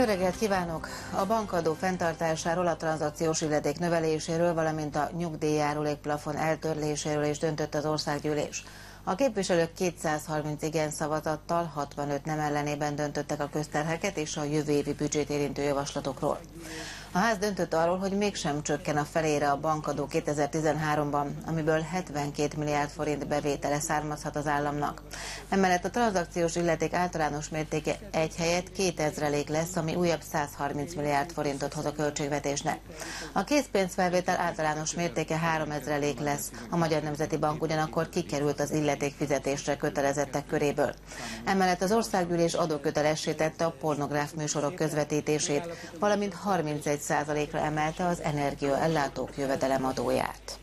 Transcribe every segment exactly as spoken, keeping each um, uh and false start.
Jó reggelt kívánok! A bankadó fenntartásáról, a tranzakciós illeték növeléséről, valamint a nyugdíjjárulékplafon eltörléséről is döntött az országgyűlés. A képviselők kétszázharminc igen szavazattal, hatvanöt nem ellenében döntöttek a közterheket és a jövő évi büdzsét érintő javaslatokról. A ház döntött arról, hogy mégsem csökken a felére a bankadó kétezer-tizenháromban, amiből hetvenkét milliárd forint bevétele származhat az államnak. Emellett a tranzakciós illeték általános mértéke egy helyett két ezrelék lesz, ami újabb százharminc milliárd forintot hoz a költségvetésnek. A készpénzfelvétel általános mértéke három ezrelék lesz, a Magyar Nemzeti Bank ugyanakkor kikerült az illeték fizetésre kötelezettek köréből. Emellett az országgyűlés adókötelessé tette a pornográf műsorok közvetítését, valamint harmincegy százalékra emelte az energiaellátók jövedelemadóját.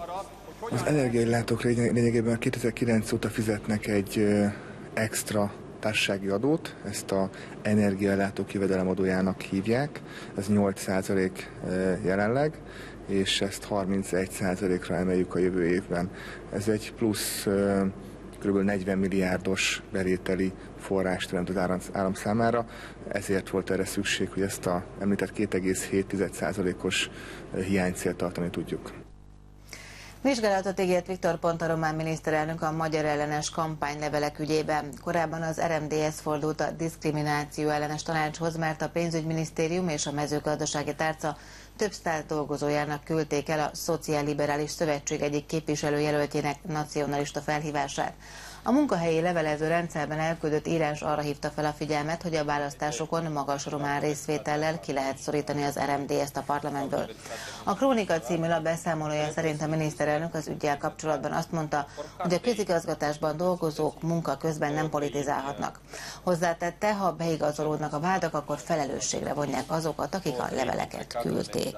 Az energiaellátók lényegében kétezer-kilenc óta fizetnek egy extra társasági adót, ezt az energiaellátók jövedelemadójának hívják, ez nyolc százalék jelenleg, és ezt harmincegy százalékra emeljük a jövő évben. Ez egy plusz kb. negyven milliárdos bevételi forrást teremt az állam, állam számára, ezért volt erre szükség, hogy ezt a említett két egész hét százalékos hiánycélt tartani tudjuk. Vizsgálatot ígért Viktor Ponta román miniszterelnök a magyar ellenes kampánylevelek ügyében. Korábban az er em dé es fordult a diszkrimináció ellenes tanácshoz, mert a pénzügyminisztérium és a mezőgazdasági tárca több száz dolgozójának küldték el a Szociálliberális Szövetség egyik képviselőjelöltjének nacionalista felhívását. A munkahelyi levelező rendszerben elküldött írás arra hívta fel a figyelmet, hogy a választásokon magas román részvétellel ki lehet szorítani az er em dé est a parlamentből. A Krónika című lap beszámolója szerint a miniszterelnök az üggyel kapcsolatban azt mondta, hogy a közigazgatásban dolgozók munka közben nem politizálhatnak. Hozzátette, ha beigazolódnak a vádak, akkor felelősségre vonják azokat, akik a leveleket küldték.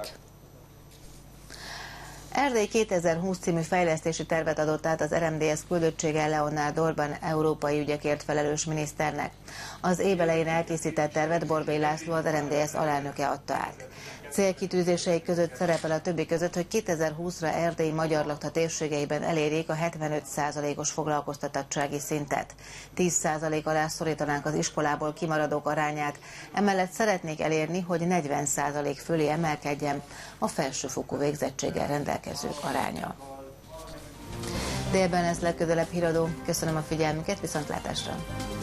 Erdély kétezer-húsz című fejlesztési tervet adott át az er em dé es küldöttsége Leonard Orban európai ügyekért felelős miniszternek. Az év elején elkészített tervet Borbély László, az er em dé es alelnöke adta át. Célkitűzései között szerepel a többi között, hogy kétezer-húszra Erdély magyar lakta térségeiben elérjék a hetvenöt százalékos foglalkoztatottsági szintet. tíz százalék alá szorítanánk az iskolából kimaradók arányát, emellett szeretnék elérni, hogy negyven százalék fölé emelkedjen a felsőfokú végzettséggel rendelkezők aránya. Délben lesz legközelebb híradó. Köszönöm a figyelmüket, viszontlátásra!